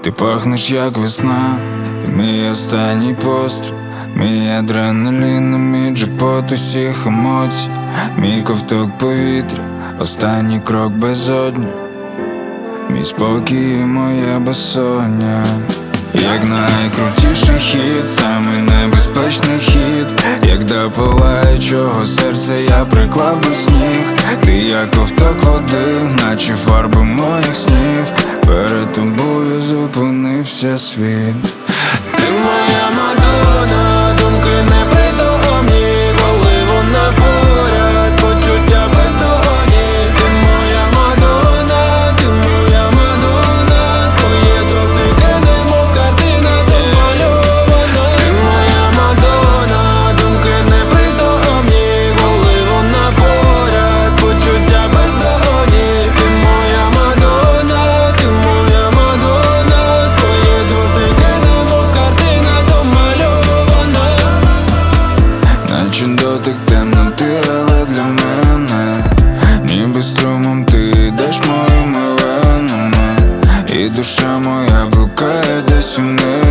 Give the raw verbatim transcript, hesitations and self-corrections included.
Ти пахнеш як весна, ти мій останній постріл, мій адреналін, мій джекпот усіх емоцій, мій ковток повітря, останній крок безодню, мій спокій і моє безсоння. Як найкрутіший хід, самий небезпечний хід, як до палаючого серця я приклав би сніг. Ти як ковток води, наче фарби моїх снів, перед тобою зупинився світ. Ти моя Мадонна, думки непритомні, коли вона поряд, почуття бездонні. Ти моя Мадонна, ти моя Мадонна, твоє дотики немов картина домальована. Ти моя Мадонна, думки непритомні, коли вона поряд, почуття бездонні. Ти моя Мадонна, ти моя Мадонна, твоє дотики немов картина домальована. Наче дотик темноти, але для мене ніби струмом ти йдеш моїми венами, і душа моя блукає десь у небі.